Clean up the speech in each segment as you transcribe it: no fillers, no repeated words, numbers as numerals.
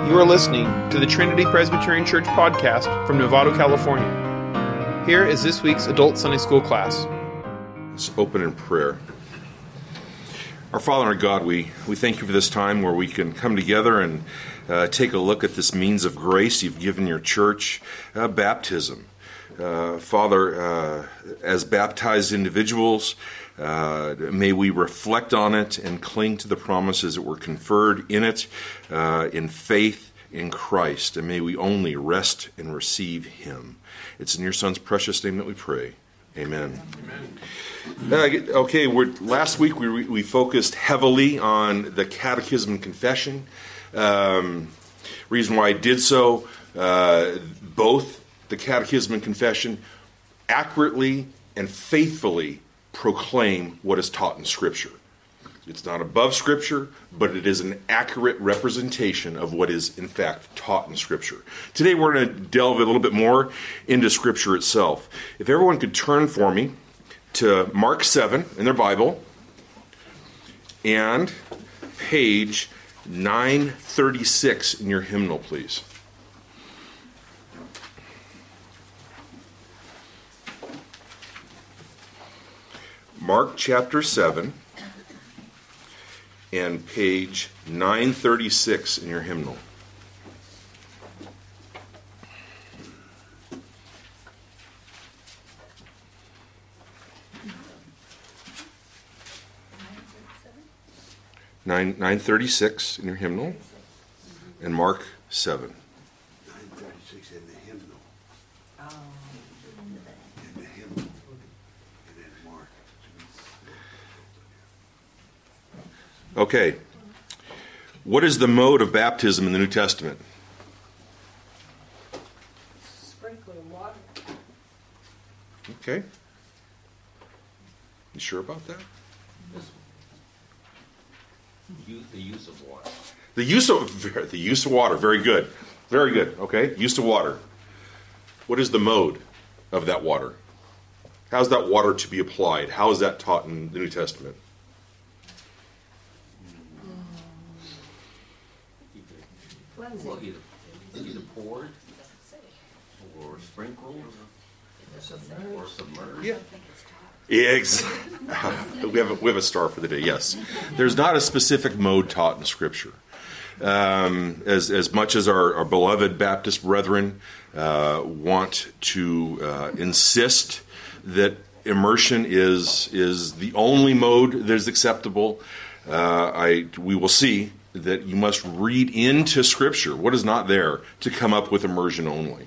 You are listening to the Trinity Presbyterian Church podcast from Novato, California. Here is this week's Adult Sunday School class. Let's open in prayer. Our Father and our God, we thank you for this time where we can come together and take a look at this means of grace you've given your church, baptism. Father, as baptized individuals, may we reflect on it and cling to the promises that were conferred in it, in faith in Christ, and may we only rest and receive Him. It's in your Son's precious name that we pray. Amen. Okay, last week we focused heavily on the Catechism and Confession. Reason why I did so, both the Catechism and Confession accurately and faithfully proclaim what is taught in Scripture. It's not above Scripture, but it is an accurate representation of what is, in fact, taught in Scripture. Today we're going to delve a little bit more into Scripture itself. If everyone could turn for me to Mark 7 in their Bible and page 936 in your hymnal, please. Mark chapter 7 and page 936 in your hymnal. Nine 936 in your hymnal, and Mark 7. 936 in the hymnal. In the hymnal. And then Mark. Okay. What is the mode of baptism in the New Testament? Sprinkling water. Okay. You sure about that? The use of water. The use of water. Very good. Very good. Okay. Use of water. What is the mode of that water? How's that water to be applied? How is that taught in the New Testament? Well, either poured or sprinkled or submerged. Yeah. We have a star for the day. Yes, there's not a specific mode taught in Scripture. As much as our beloved Baptist brethren want to insist that immersion is the only mode that is acceptable, we will see that you must read into Scripture what is not there to come up with immersion only.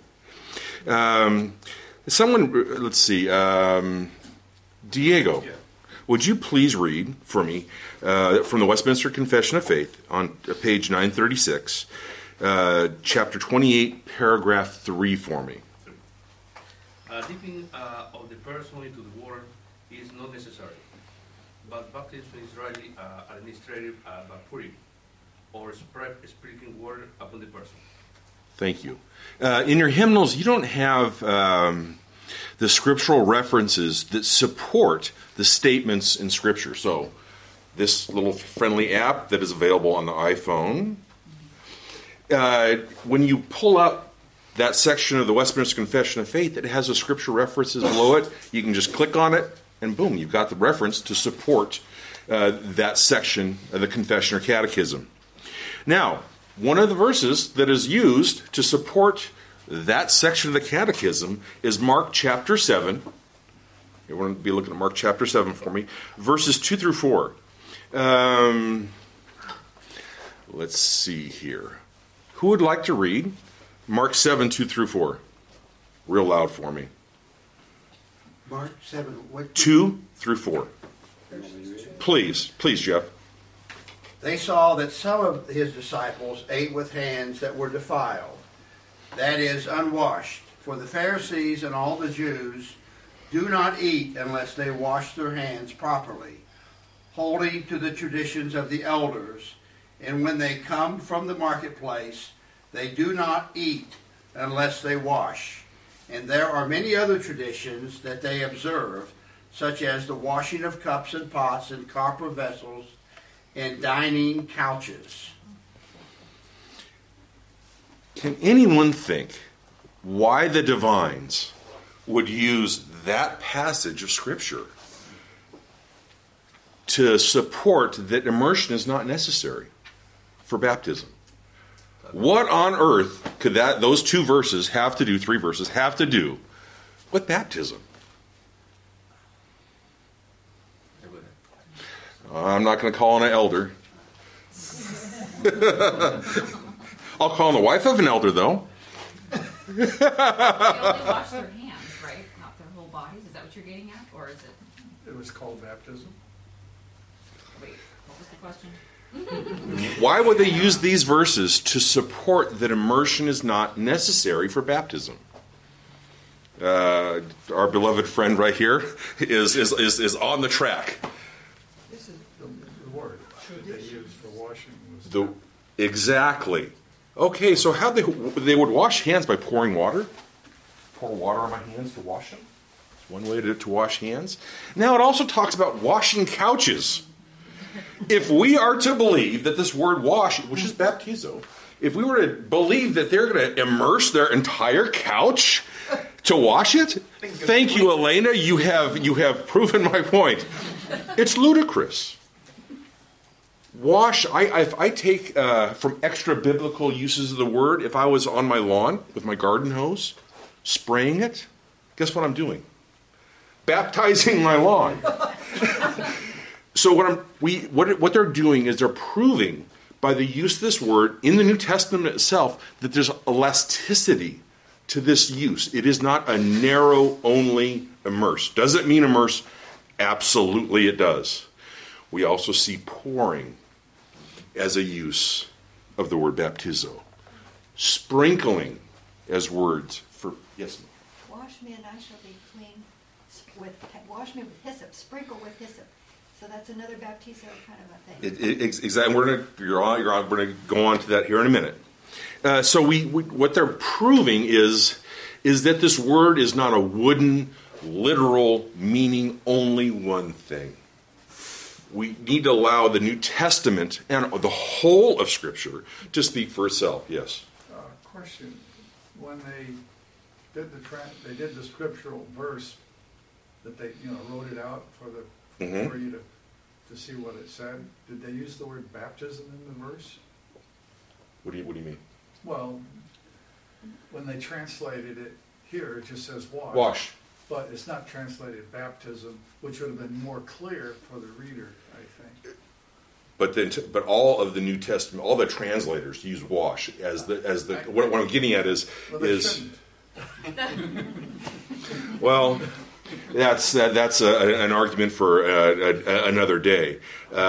Let's see. Diego, would you please read for me from the Westminster Confession of Faith on page 936, chapter 28, paragraph 3 for me? Dipping of the person into the water is not necessary, but baptism is rightly administered baptism or sprinkling water upon the person. Thank you. In your hymnals, you don't have the scriptural references that support the statements in Scripture. So, this little friendly app that is available on the iPhone, when you pull up that section of the Westminster Confession of Faith, it has the scriptural references below it. You can just click on it, and boom, you've got the reference to support that section of the Confession or Catechism. Now, one of the verses that is used to support that section of the Catechism is Mark chapter 7. You're going to be looking at Mark chapter 7 for me. Verses 2 through 4. Let's see here. Who would like to read Mark 7, 2 through 4? Real loud for me. Mark 7, what? 2 through 4. Please, Jeff. They saw that some of his disciples ate with hands that were defiled, that is, unwashed. For the Pharisees and all the Jews do not eat unless they wash their hands properly, holding to the traditions of the elders. And when they come from the marketplace, they do not eat unless they wash. And there are many other traditions that they observe, such as the washing of cups and pots and copper vessels and dining couches. Can anyone think why the divines would use that passage of Scripture to support that immersion is not necessary for baptism? What on earth could those 2 verses have to do, 3 verses, have to do with baptism? I'm not going to call on an elder. I'll call on the wife of an elder, though. They only wash their hands, right? Not their whole bodies. Is that what you're getting at? Or is it? It was called baptism. Wait, what was the question? Why would they use these verses to support that immersion is not necessary for baptism? Our beloved friend right here is on the track. This is the word they used for washing. Exactly. Okay, so how they would wash hands by pouring water? Pour water on my hands to wash them? It's one way to wash hands. Now it also talks about washing couches. If we are to believe that this word wash, which is baptizo, if we were to believe that they're going to immerse their entire couch to wash it, thank you, Elena. You have proven my point. It's ludicrous. Wash, I take from extra biblical uses of the word, if I was on my lawn with my garden hose, spraying it, guess what I'm doing? Baptizing my lawn. So what they're doing is they're proving by the use of this word in the New Testament itself that there's elasticity to this use. It is not a narrow only immerse. Does it mean immerse? Absolutely it does. We also see pouring as a use of the word baptizo. Sprinkling as words for, yes? Wash me and I shall be clean. Wash me with hyssop. Sprinkle with hyssop. So that's another baptizo kind of a thing. Exactly. We're going to go on to that here in a minute. So what they're proving is that this word is not a wooden, literal meaning only one thing. We need to allow the New Testament and the whole of Scripture to speak for itself. Yes. Question: when they did the scriptural verse that they wrote it out for you to see what it said, did they use the word baptism in the verse? What do you mean? Well, when they translated it here, it just says wash. Wash. But it's not translated baptism, which would have been more clear for the reader, I think. But all of the New Testament, all the translators use wash as the. What I'm getting at is. Well, that's an argument for another day.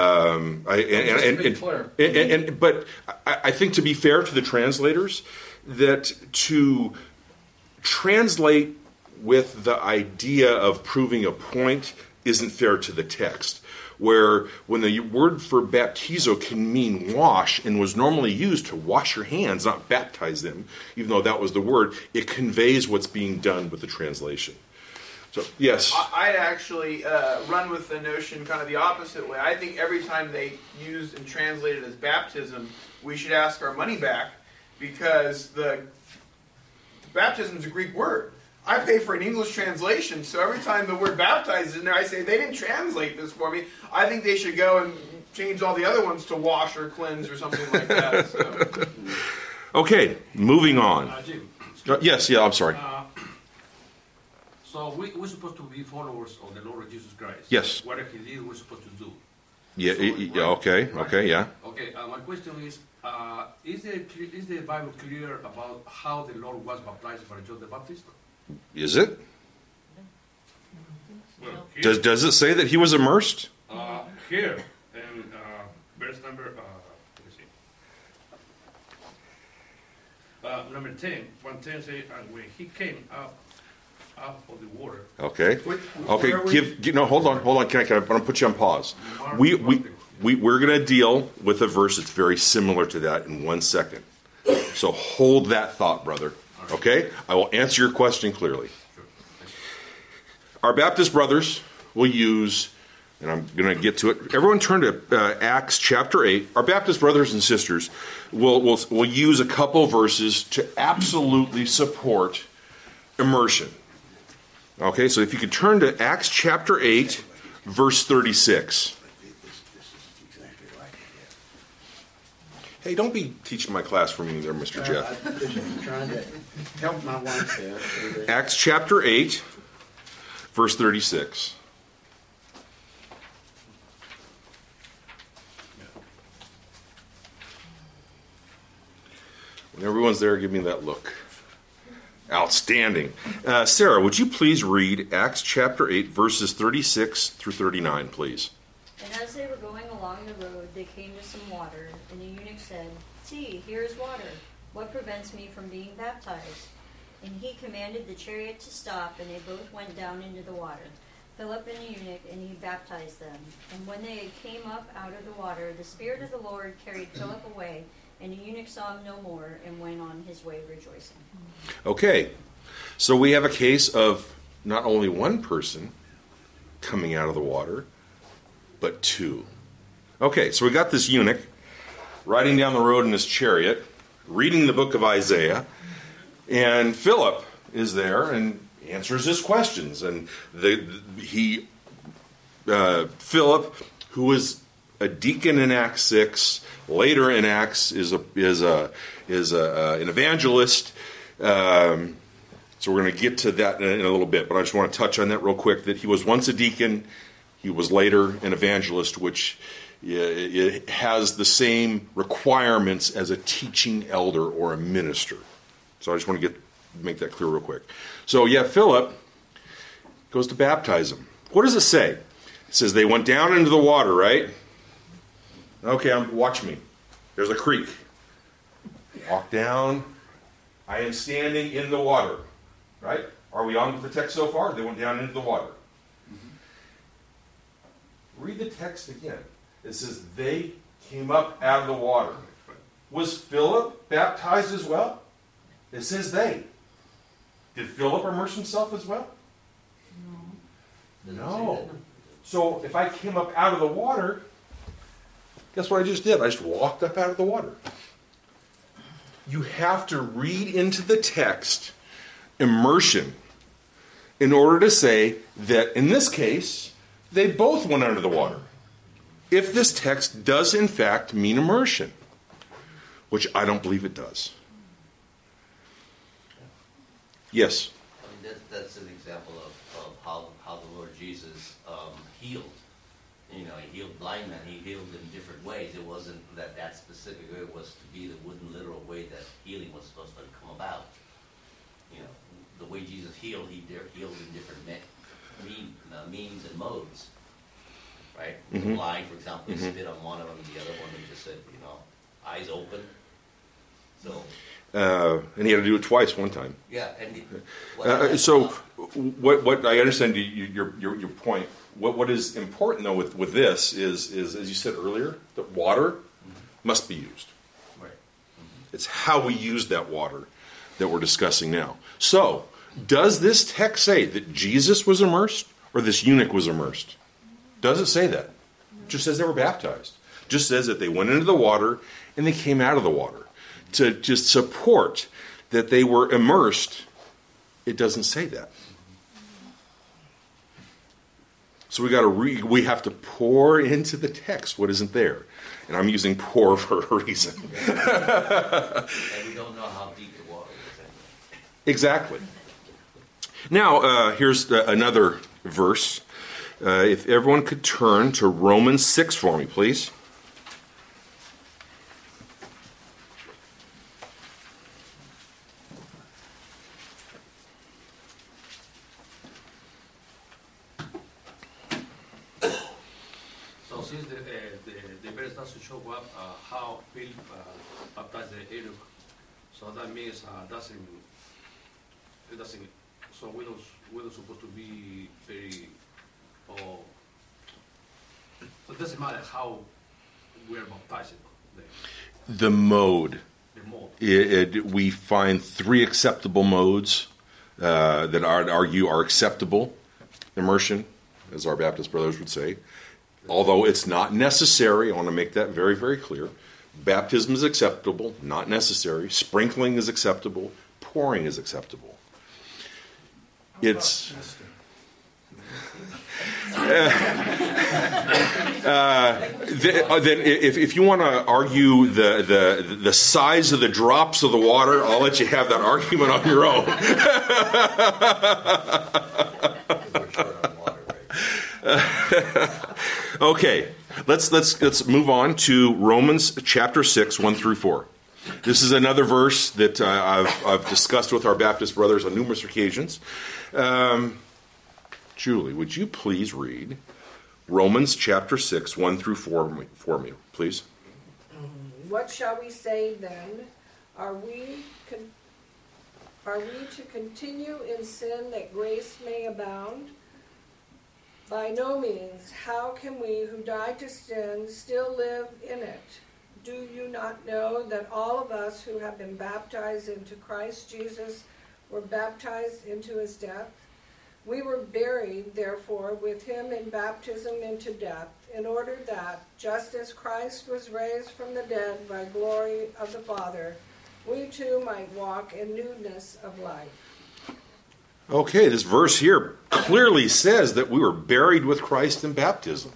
But I think, to be fair to the translators, that to translate with the idea of proving a point isn't fair to the text. Where when the word for baptizo can mean wash and was normally used to wash your hands, not baptize them, even though that was the word, it conveys what's being done with the translation. So, yes? I'd actually run with the notion kind of the opposite way. I think every time they use and translate it as baptism, we should ask our money back, because the baptism is a Greek word. I pay for an English translation, so every time the word baptize is in there, I say, they didn't translate this for me. I think they should go and change all the other ones to wash or cleanse or something like that. So. Okay, moving on. Jim. Yes, I'm sorry. So we're supposed to be followers of the Lord Jesus Christ. Yes. What he did, we're supposed to do. Yeah. Okay. Yeah. Okay. My question is the Bible clear about how the Lord was baptized by John the Baptist? Is it? Well, does it say that he was immersed? Here in verse number number 10. 1:10 says, and when he came out of the water. Okay. Okay. Hold on. Can I? I'm going to put you on pause. We're going to deal with a verse that's very similar to that in 1 second. So hold that thought, brother. Okay? I will answer your question clearly. Our Baptist brothers will use and I'm going to get to it. Everyone turn to Acts chapter 8. Our Baptist brothers and sisters will use a couple verses to absolutely support immersion. Okay, so if you could turn to Acts chapter 8, verse 36. Hey, don't be teaching my class for me there, Mr. Jeff. I'm trying to help my wife there. Acts chapter 8, verse 36. When everyone's there, give me that look. Outstanding. Sarah, would you please read Acts chapter 8, verses 36 through 39, please? And as they were going along the road, they came to some water, and the eunuch said, "See, here is water. What prevents me from being baptized?" And he commanded the chariot to stop, and they both went down into the water, Philip and the eunuch, and he baptized them. And when they came up out of the water, the Spirit of the Lord carried Philip away, and the eunuch saw him no more, and went on his way rejoicing. Okay, so we have a case of not only one person coming out of the water, but two. Okay, so we got this eunuch riding down the road in his chariot, reading the book of Isaiah, and Philip is there and answers his questions. And Philip, who was a deacon in Acts 6, later in Acts is an evangelist. So we're going to get to that in a little bit, but I just want to touch on that real quick, that he was once a deacon, he was later an evangelist, which it has the same requirements as a teaching elder or a minister. So I just want to make that clear real quick. So yeah, Philip goes to baptize him. What does it say? It says they went down into the water, right? Okay, watch me. There's a creek. Walk down. I am standing in the water. Right? Are we on with the text so far? They went down into the water. Read the text again. It says they came up out of the water. Was Philip baptized as well? It says they. Did Philip immerse himself as well? No. So if I came up out of the water, guess what I just did? I just walked up out of the water. You have to read into the text immersion in order to say that, in this case, they both went under the water. If this text does, in fact, mean immersion, which I don't believe it does. Yes? I mean, that's an example of how the Lord Jesus healed. You know, he healed blind men. He healed in different ways. It wasn't that specific way. It was to be the wooden, literal way that healing was supposed to come about. You know, the way Jesus healed, he healed in different means and modes. Right? Mm-hmm. The blind, for example, he spit on one of them. The other one, he just said, eyes open. So. And he had to do it twice one time. Yeah. And so, what I understand your point. What is important though with this is as you said earlier, that water must be used. Right. It's how we use that water that we're discussing now. So, does this text say that Jesus was immersed or this eunuch was immersed? Does it say that? It just says they were baptized. It just says that they went into the water and they came out of the water. To just support that they were immersed, it doesn't say that. So we have to pour into the text what isn't there. And I'm using pour for a reason. And we don't know how deep the water is anyway. Exactly. Now, here's another verse. If everyone could turn to Romans 6 for me, please. So since the verse doesn't show up how Philip baptized the eunuch, so that means it doesn't. So we're not supposed to be very. It doesn't matter how we're baptized. The mode. The mode. We find three acceptable modes that I'd argue are acceptable. Immersion. as our Baptist brothers would say. Although it's not necessary, I want to make that very, very clear. Baptism is acceptable, not necessary. Sprinkling is acceptable. Pouring is acceptable. It's... then if you want to argue the size of the drops of the water, I'll let you have that argument on your own. Okay, let's move on to Romans chapter 6, 1 through 4. This is another verse that I've discussed with our Baptist brothers on numerous occasions. Julie, would you please read Romans chapter 6, 1 through 4 for me, please? What shall we say then? Are we to continue in sin that grace may abound? By no means. How can we who died to sin still live in it? Do you not know that all of us who have been baptized into Christ Jesus were baptized into his death? We were buried, therefore, with him in baptism into death, in order that, just as Christ was raised from the dead by glory of the Father, we too might walk in newness of life. Okay, this verse here clearly says that we were buried with Christ in baptism.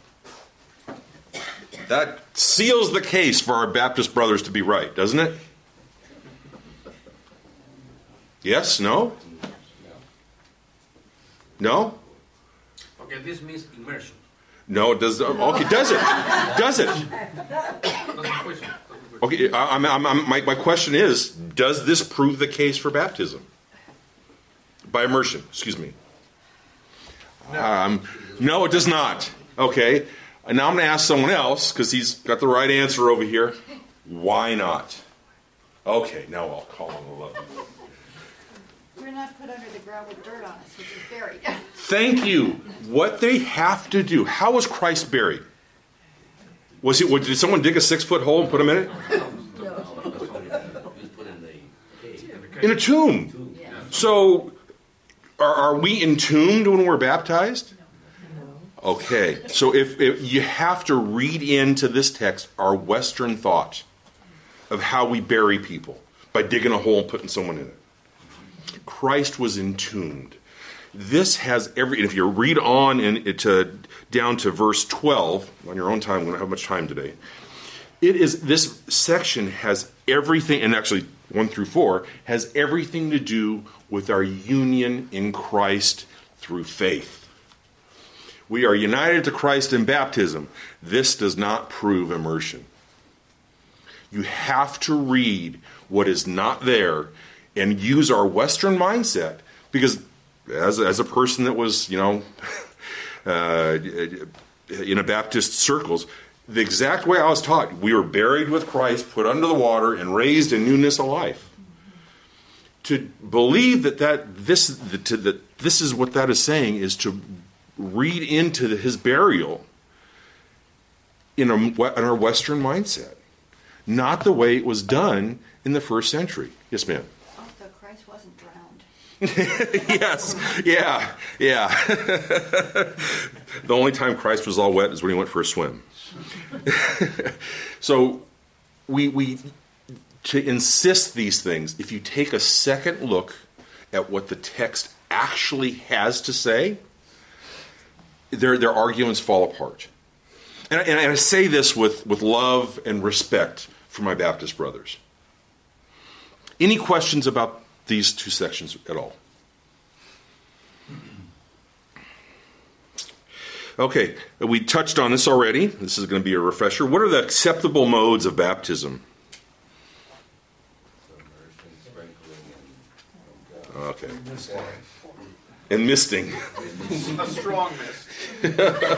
That seals the case for our Baptist brothers to be right, doesn't it? Yes? No? No? Okay, this means immersion. No, it does. Okay, does it? Does it? That's the question. Okay, my question is, does this prove the case for baptism? By immersion, excuse me. No, it does not. Okay, and now I'm going to ask someone else, because he's got the right answer over here. Why not? Okay, now I'll call on the love. We're not put under the ground with dirt on us, which is buried. Thank you. What they have to do. How was Christ buried? Did someone dig a 6-foot hole and put him in it? In a tomb. So, are we entombed when we're baptized? Okay. So if you have to read into this text our Western thought of how we bury people by digging a hole and putting someone in it. Christ was entombed. This has and if you read on down to verse 12, on your own time, we don't have much time today. This section has everything, and actually 1 through 4, has everything to do with our union in Christ through faith. We are united to Christ in baptism. This does not prove immersion. You have to read what is not there and use our Western mindset, because as a person that was, in a Baptist circles, the exact way I was taught, we were buried with Christ, put under the water, and raised in newness of life. To believe that this is what that is saying is to read into his burial in our Western mindset, not the way it was done in the first century. Yes, ma'am. Also, Christ wasn't drowned. Yes, yeah. The only time Christ was all wet is when he went for a swim. So, we to insist these things, if you take a second look at what the text actually has to say, their arguments fall apart. And I say this with love and respect for my Baptist brothers. Any questions about these two sections at all? Okay, we touched on this already. This is going to be a refresher. What are the acceptable modes of baptism? Okay. And misting. A strong mist.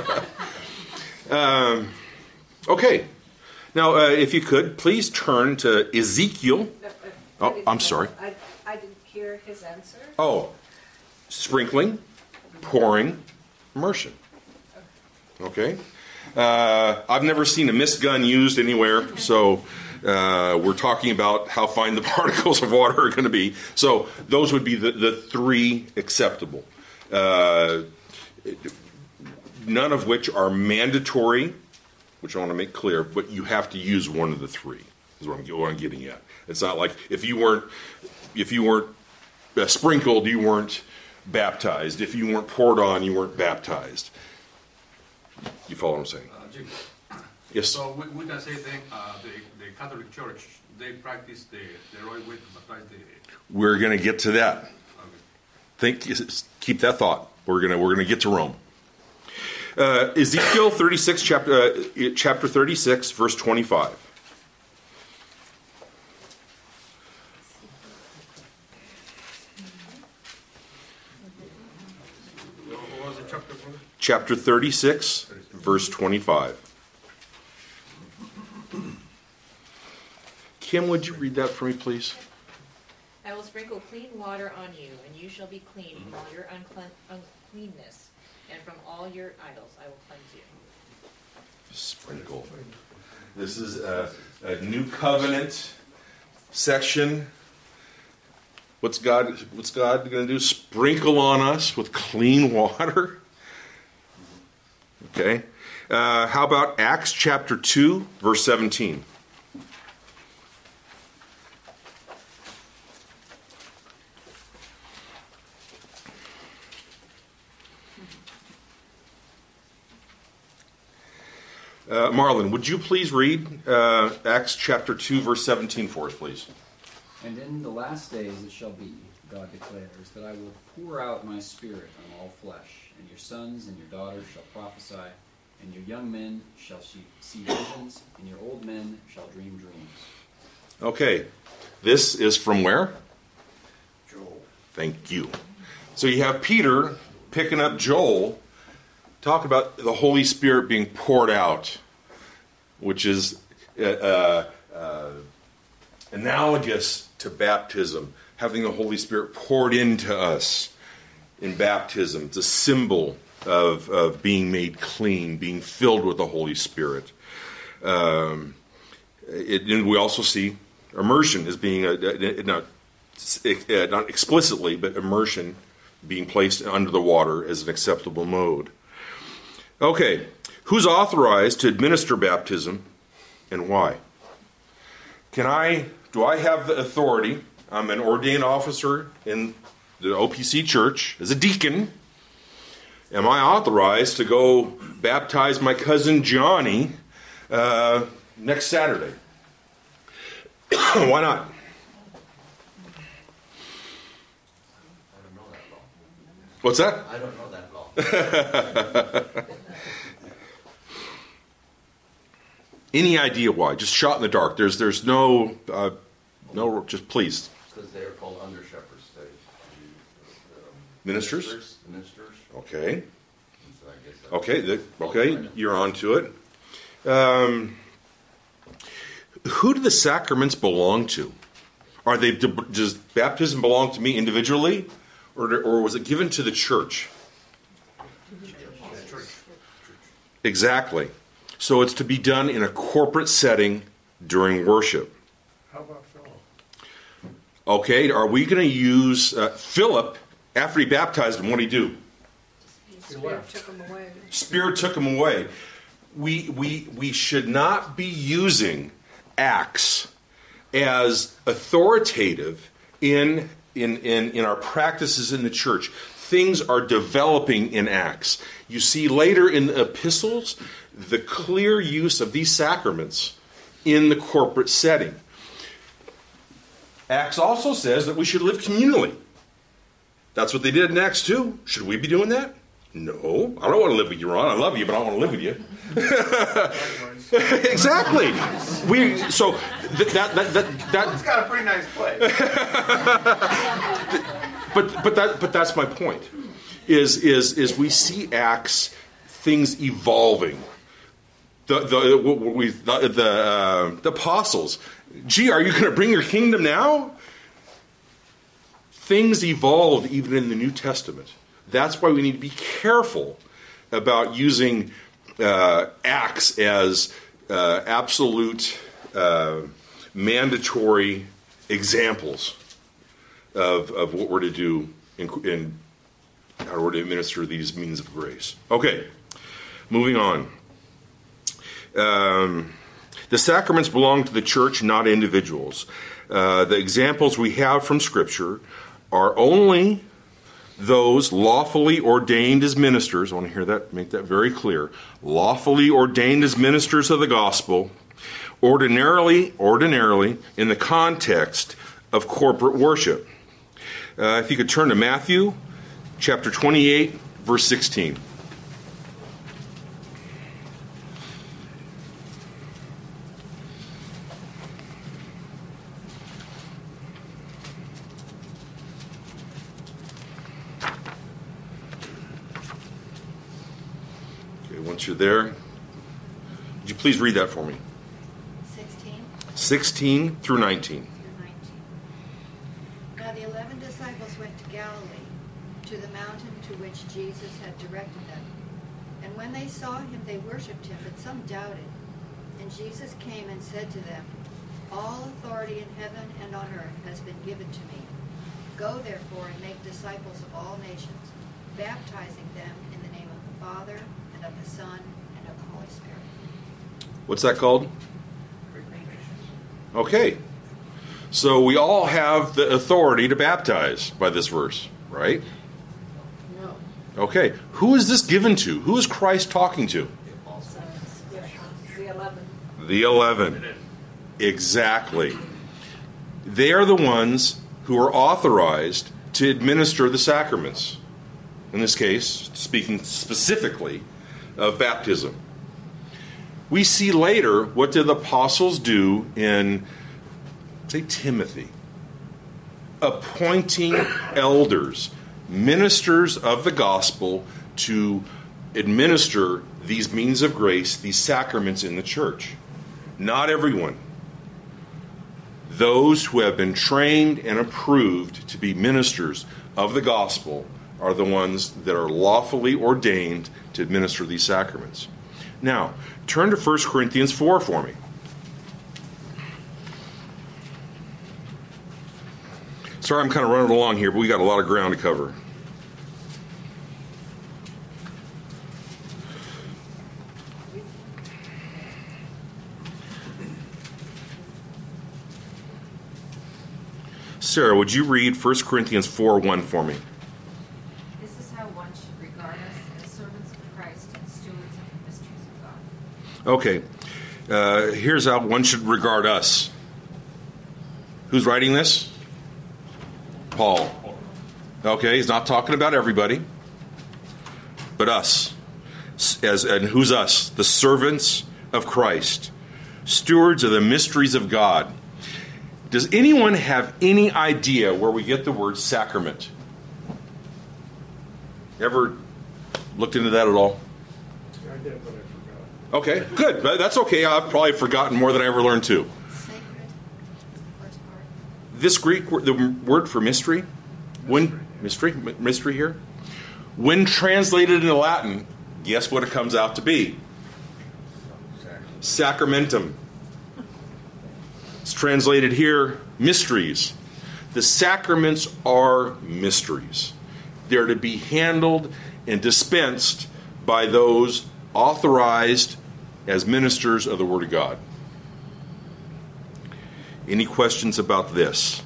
Okay. Now, if you could, please turn to Ezekiel. Oh, I'm sorry. I didn't hear his answer. Oh, sprinkling, pouring, immersion. Okay. I've never seen a mist gun used anywhere, so we're talking about how fine the particles of water are going to be. So those would be the three acceptable. none of which are mandatory, which I want to make clear, but you have to use one of the three, is what I'm getting at. It's not like if you weren't sprinkled, you weren't baptized. If you weren't poured on, you weren't baptized. You follow what I'm saying? Jim, Yes. so we can say then the Catholic Church, they practice the right way to baptize the... We're going to get to that. Keep that thought. We're gonna get to Rome. Ezekiel 36, chapter 36, verse 25. What was the chapter? Chapter 36, verse 25. Kim, would you read that for me, please? I will sprinkle clean water on you, and you shall be clean from all your uncleanness, and from all your idols I will cleanse you. Sprinkle. This is a new covenant section. What's God going to do? Sprinkle on us with clean water? Okay. How about Acts chapter 2, verse 17? Marlon, would you please read Acts chapter 2, verse 17 for us, please? And in the last days it shall be, God declares, that I will pour out my spirit on all flesh, and your sons and your daughters shall prophesy, and your young men shall see visions, and your old men shall dream dreams. Okay, this is from where? Joel. Thank you. So you have Peter picking up Joel, talk about the Holy Spirit being poured out, which is analogous to baptism, having the Holy Spirit poured into us in baptism. It's a symbol of being made clean, being filled with the Holy Spirit. And we also see immersion as being, not explicitly, but immersion being placed under the water as an acceptable mode. Okay, who's authorized to administer baptism and why? Do I have the authority? I'm an ordained officer in the OPC church as a deacon. Am I authorized to go baptize my cousin Johnny next Saturday? Why not? I don't know that law. What's that? I don't know that law. Any idea why? Just shot in the dark. There's no, just please. Because they're called under shepherds. Ministers? Ministers. Okay. So I guess Okay, you're on to it. Who do the sacraments belong to? Does baptism belong to me individually, or was it given to the church? Exactly. So it's to be done in a corporate setting during worship. How about Philip? Okay, are we going to use Philip after he baptized him? What did he do? Spirit took him away. Spirit took him away. We should not be using Acts as authoritative in our practices in the church. Things are developing in Acts. You see later in the epistles the clear use of these sacraments in the corporate setting. Acts also says that we should live communally. That's what they did in Acts 2. Should we be doing that? No. I don't want to live with you, Ron. I love you, but I don't want to live with you. Exactly. That's got a pretty nice play. But that's my point. Is we see Acts, things evolving. The apostles. Gee, are you going to bring your kingdom now? Things evolved even in the New Testament. That's why we need to be careful about using Acts as absolute mandatory examples of what we're to do in how we're to administer these means of grace. Okay. moving on. The sacraments belong to the church, not individuals. The examples we have from Scripture are only those lawfully ordained as ministers. I want to hear that, make that very clear. Lawfully ordained as ministers of the gospel, ordinarily in the context of corporate worship. If you could turn to Matthew chapter 28, verse 16. Once you're there, would you please read that for me? 16 through 19. Now the 11 disciples went to Galilee, to the mountain to which Jesus had directed them. And when they saw him, they worshipped him, but some doubted. And Jesus came and said to them, All authority in heaven and on earth has been given to me. Go therefore and make disciples of all nations, baptizing them in the name of the Father, of the Son, and of the Holy Spirit. What's that called? Okay. So we all have the authority to baptize by this verse, right? No. Okay. Who is this given to? Who is Christ talking to? The 11. The 11. Exactly. They are the ones who are authorized to administer the sacraments. In this case, speaking specifically of baptism. We see later what did the apostles do in, say, Timothy? Appointing elders, ministers of the gospel, to administer these means of grace, these sacraments in the church. Not everyone. Those who have been trained and approved to be ministers of the gospel are the ones that are lawfully ordained to administer these sacraments. Now, turn to 1 Corinthians 4 for me. Sorry, I'm kind of running along here, but we got a lot of ground to cover. Sarah, would you read 1 Corinthians 4:1 for me? Okay, here's how one should regard us. Who's writing this? Paul. Okay, he's not talking about everybody, but us. And who's us? The servants of Christ, stewards of the mysteries of God. Does anyone have any idea where we get the word sacrament? Ever looked into that at all? I did, but I forgot. Okay, good. That's okay. I've probably forgotten more than I ever learned too. Sacred is the first part. This Greek word, the word for mystery, mystery here, when translated into Latin, guess what it comes out to be? Sacramentum. It's translated here, mysteries. The sacraments are mysteries. They're to be handled and dispensed by those authorized as ministers of the Word of God. Any questions about this?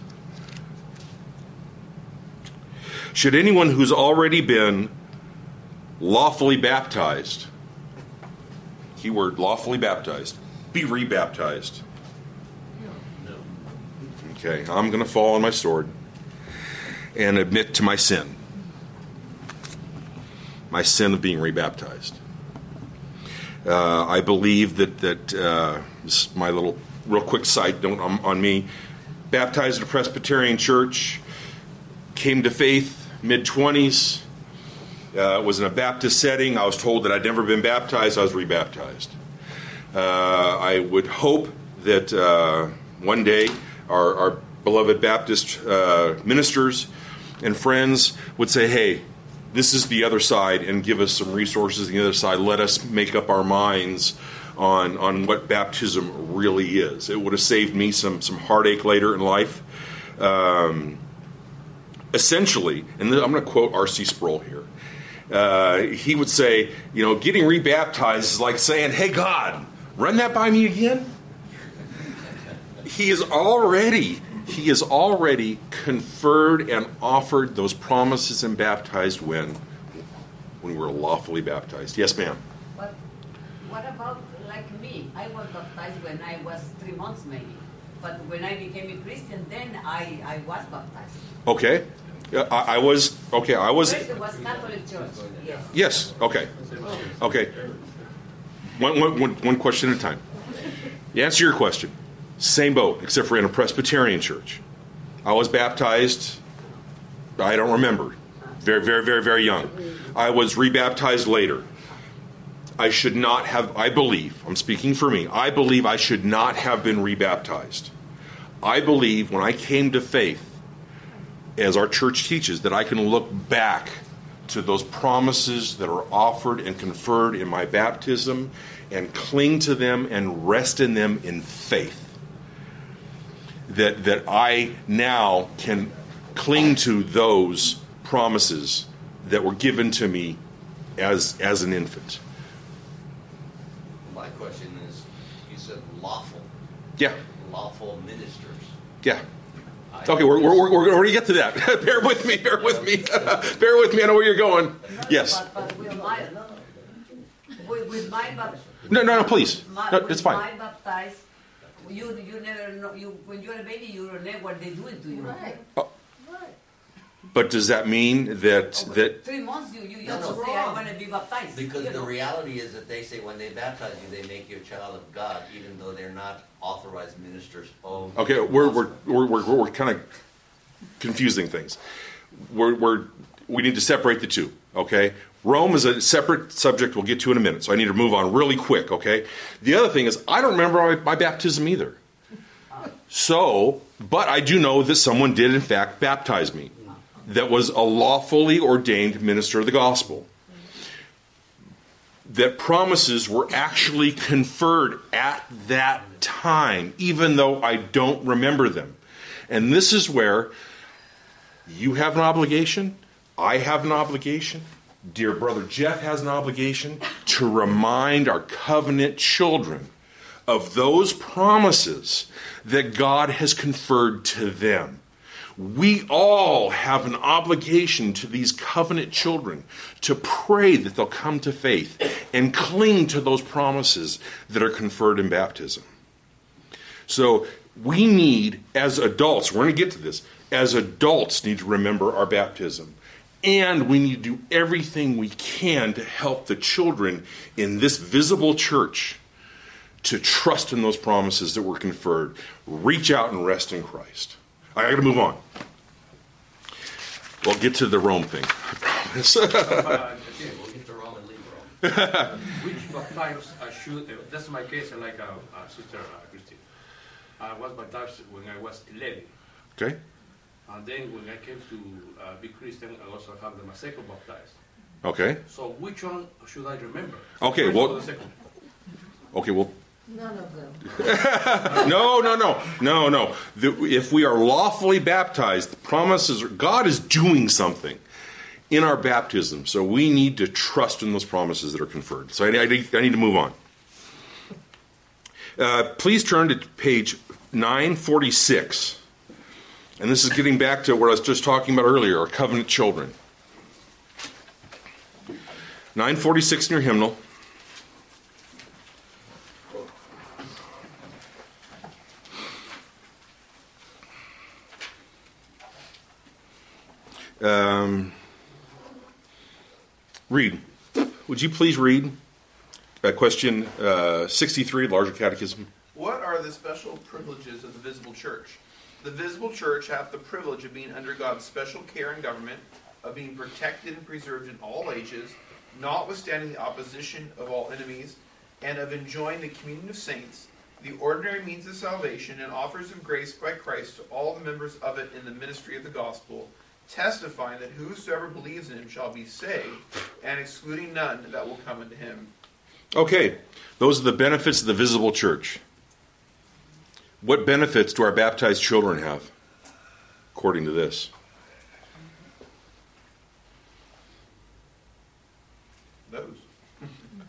Should anyone who's already been lawfully baptized, keyword lawfully baptized, be rebaptized? No. Okay, I'm going to fall on my sword and admit to my sin of being rebaptized. I believe that this is my little real quick side note on me. Baptized at a Presbyterian church, came to faith mid-20s, was in a Baptist setting. I was told that I'd never been baptized. I was rebaptized. I would hope that one day our beloved Baptist ministers and friends would say, hey, this is the other side, and give us some resources on the other side. Let us make up our minds on what baptism really is. It would have saved me some heartache later in life. Essentially, and I'm going to quote R.C. Sproul here, he would say, getting rebaptized is like saying, hey, God, run that by me again. He has already conferred and offered those promises and baptized when we're lawfully baptized. Yes, ma'am. But what about like me? I was baptized when I was 3 months maybe. But when I became a Christian, then I was baptized. Okay. I was. First it was Catholic Church. Yes. Yes. Okay. Okay. One question at a time. To answer your question, same boat, except for in a Presbyterian church. I was baptized, I don't remember, very, very, very, very young. I was rebaptized later. I should not have, I believe, I'm speaking for me, I believe I should not have been rebaptized. I believe when I came to faith, as our church teaches, that I can look back to those promises that are offered and conferred in my baptism and cling to them and rest in them in faith. That I now can cling to those promises that were given to me as an infant. My question is, you said lawful. Yeah. Lawful ministers. Yeah. Okay, we're going to get to that. Bear with me. Bear with me. Bear with me. I know where you're going. Yes. But with my No, please. No, it's fine. My baptized, you never know. When you're a baby, you don't know what they're doing to you. Right. But does that mean that 3 months you just say I want to be baptized? Because the reality is that they say when they baptize you, they make you a child of God, even though they're not authorized ministers. Okay, we're kind of confusing things. We need to separate the two. Okay, Rome is a separate subject. We'll get to in a minute. So I need to move on really quick. Okay. The other thing is I don't remember my baptism either. So, but I do know that someone did in fact baptize me. That was a lawfully ordained minister of the gospel. That promises were actually conferred at that time, even though I don't remember them. And this is where you have an obligation, I have an obligation, dear brother Jeff has an obligation to remind our covenant children of those promises that God has conferred to them. We all have an obligation to these covenant children to pray that they'll come to faith and cling to those promises that are conferred in baptism. So we need, as adults, we're going to get to this, as adults need to remember our baptism. And we need to do everything we can to help the children in this visible church to trust in those promises that were conferred. Reach out and rest in Christ. I got to move on. We'll get to the Rome thing, I promise. We'll get to Rome and leave Rome. Which baptized should, that's my case, like Sister Christine. I was baptized when I was 11. Okay. And then when I came to be Christian, I also have the second baptized. Okay. So which one should I remember? Okay, First well. or the second? Okay, well. None of them. No. If we are lawfully baptized, the promises are, God is doing something in our baptism, so we need to trust in those promises that are conferred. So I need to move on. Please turn to page 946. And this is getting back to what I was just talking about earlier, our covenant children. 946 in your hymnal. Read. Would you please read question 63, Larger Catechism? What are the special privileges of the visible church? The visible church hath the privilege of being under God's special care and government, of being protected and preserved in all ages, notwithstanding the opposition of all enemies, and of enjoying the communion of saints, the ordinary means of salvation, and offers of grace by Christ to all the members of it in the ministry of the gospel, testifying that whosoever believes in him shall be saved, and excluding none that will come unto him. Okay, those are the benefits of the visible church. What benefits do our baptized children have, according to this?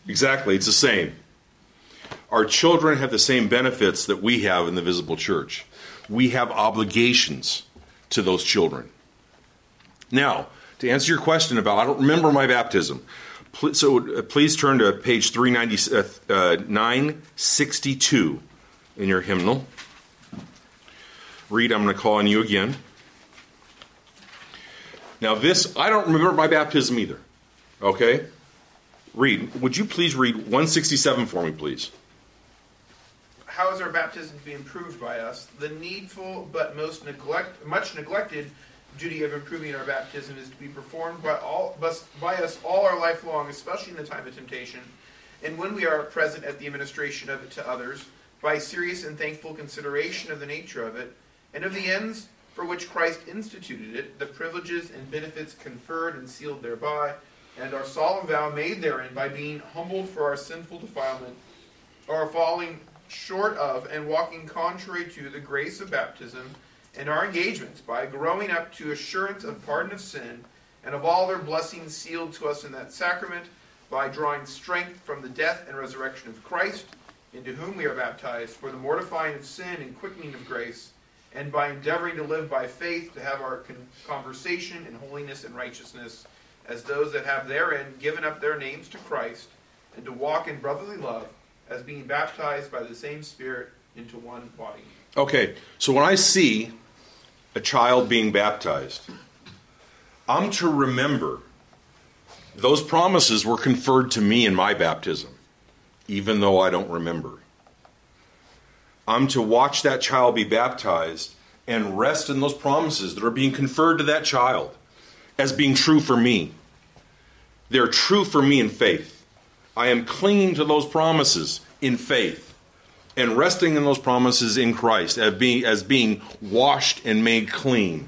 Exactly, it's the same. Our children have the same benefits that we have in the visible church. We have obligations to those children. Now, to answer your question about, I don't remember my baptism, please turn to page 962 in your hymnal. Read, I'm going to call on you again. Now this, I don't remember my baptism either. Okay? Read. Would you please read 167 for me, please? How is our baptism to be improved by us? The needful but much neglected duty of improving our baptism is to be performed by us all our life long, especially in the time of temptation, and when we are present at the administration of it to others, by serious and thankful consideration of the nature of it, and of the ends for which Christ instituted it, the privileges and benefits conferred and sealed thereby, and our solemn vow made therein by being humbled for our sinful defilement, or falling short of and walking contrary to the grace of baptism, and our engagements by growing up to assurance of pardon of sin, and of all their blessings sealed to us in that sacrament, by drawing strength from the death and resurrection of Christ, into whom we are baptized, for the mortifying of sin and quickening of grace, and by endeavoring to live by faith, to have our conversation in holiness and righteousness, as those that have therein given up their names to Christ, and to walk in brotherly love, as being baptized by the same Spirit into one body. Okay, so when I see a child being baptized, I'm to remember those promises were conferred to me in my baptism, even though I don't remember. I'm to watch that child be baptized and rest in those promises that are being conferred to that child as being true for me. They're true for me in faith. I am clinging to those promises in faith and resting in those promises in Christ as being washed and made clean.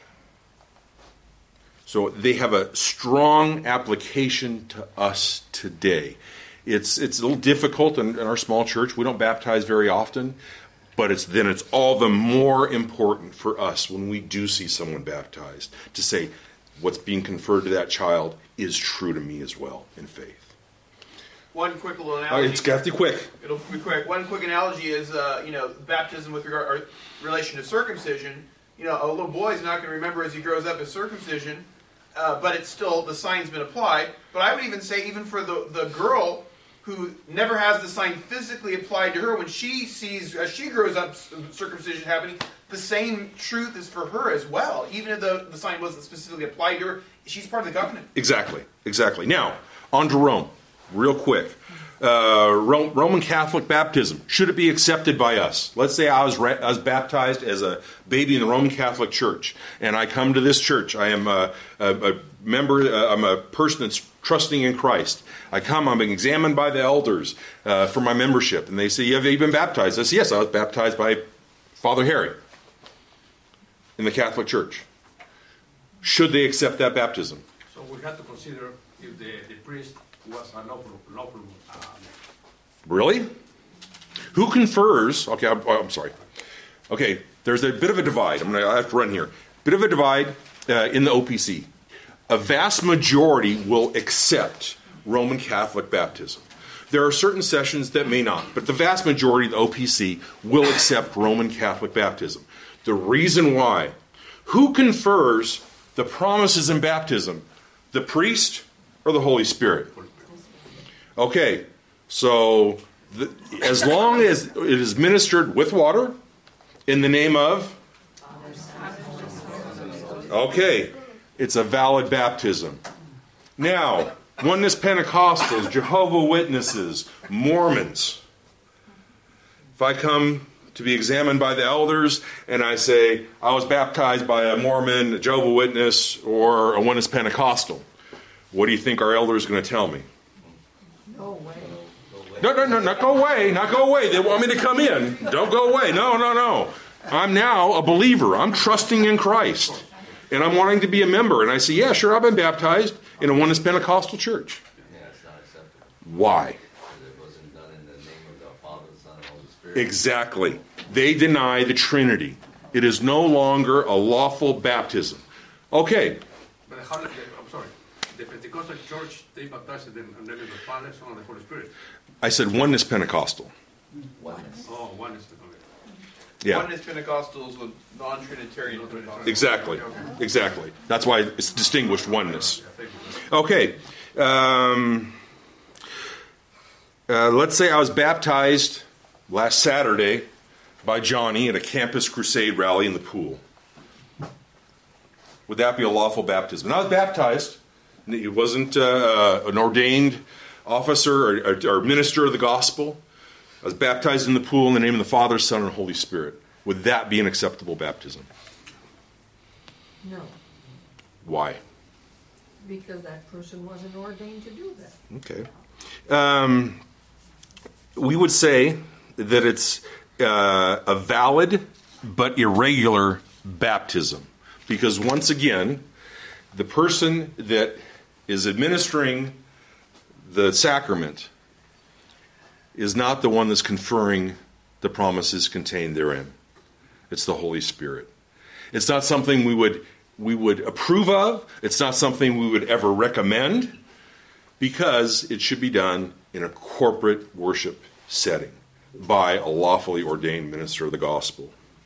So they have a strong application to us today. It's a little difficult in our small church. We don't baptize very often, but it's all the more important for us when we do see someone baptized to say what's being conferred to that child is true to me as well in faith. One quick little analogy. It's got to be quick. It'll be quick. One quick analogy is, baptism with regard or relation to circumcision. A little boy is not going to remember as he grows up his circumcision, but it's still, the sign's been applied. But I would even say, even for the girl who never has the sign physically applied to her, when she sees, as she grows up, circumcision happening, the same truth is for her as well. Even if the sign wasn't specifically applied to her, she's part of the covenant. Exactly. Now, on to Rome. Real quick. Roman Catholic baptism. Should it be accepted by us? Let's say I was baptized as a baby in the Roman Catholic Church, and I come to this church. I am a member, I'm a person that's trusting in Christ. I'm being examined by the elders for my membership, and they say, have you been baptized? I say, yes, I was baptized by Father Harry in the Catholic Church. Should they accept that baptism? So we have to consider if the priest was a lawful Really? Who confers? Okay, I'm sorry. Okay, there's a bit of a divide. I have to run here. Bit of a divide in the OPC. A vast majority will accept Roman Catholic baptism. There are certain sessions that may not, but the vast majority of the OPC will accept Roman Catholic baptism. The reason why: who confers the promises in baptism? The priest or the Holy Spirit? Okay, so as long as it is ministered with water in the name of, okay, it's a valid baptism. Now, Oneness Pentecostals, Jehovah's Witnesses, Mormons, if I come to be examined by the elders and I say I was baptized by a Mormon, a Jehovah's Witness, or a Oneness Pentecostal, what do you think our elders are going to tell me? No way. No, not go away. They want me to come in. Don't go away. No. I'm now a believer. I'm trusting in Christ. And I'm wanting to be a member. And I say, yeah, sure, I've been baptized in a Oneness Pentecostal church. Yeah, it's not acceptable. Why? Because it wasn't done in the name of the Father, the Son, and Holy Spirit. Exactly. They deny the Trinity. It is no longer a lawful baptism. Okay. But I'm sorry. the Pentecostal church, they baptize them in the name of the Father, Son, and the Holy Spirit. I said oneness Pentecostal. Oneness. Oh, oneness. Yeah. Oneness Pentecostals with non-Trinitarian Pentecostals. Exactly. Okay. Exactly. That's why it's distinguished oneness. Okay. Let's say I was baptized last Saturday by Johnny at a Campus Crusade rally in the pool. Would that be a lawful baptism? And I was baptized. It wasn't an ordained officer or minister of the gospel. I was baptized in the pool in the name of the Father, Son, and Holy Spirit. Would that be an acceptable baptism? No, Why? because that person wasn't ordained to do that. Okay. We would say that it's a valid but irregular baptism. Because once again, the person that is administering the sacrament is not the one that's conferring the promises contained therein. It's the Holy Spirit. It's not something we would approve of. It's not something we would ever recommend, because it should be done in a corporate worship setting by a lawfully ordained minister of the gospel.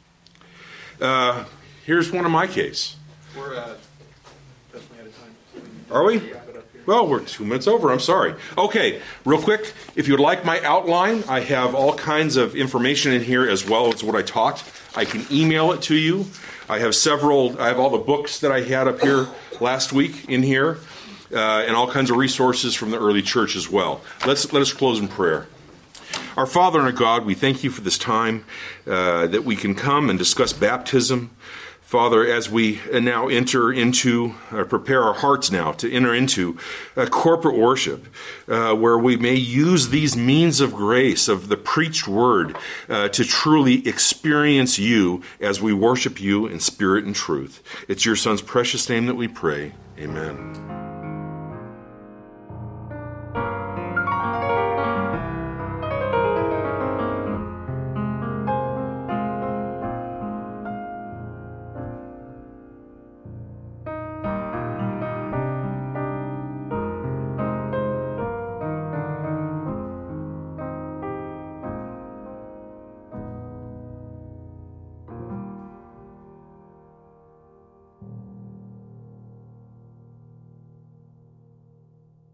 Here's one of my case. We're definitely out of time. Are we? Well, we're 2 minutes over. I'm sorry. Okay, real quick, if you'd like my outline, I have all kinds of information in here as well as what I taught. I can email it to you. I have all the books that I had up here last week in here, and all kinds of resources from the early church as well. Let us close in prayer. Our Father and our God, we thank you for this time that we can come and discuss baptism. Father, as we now prepare our hearts now to enter into corporate worship, where we may use these means of grace of the preached word to truly experience you as we worship you in spirit and truth. It's your Son's precious name that we pray. Amen.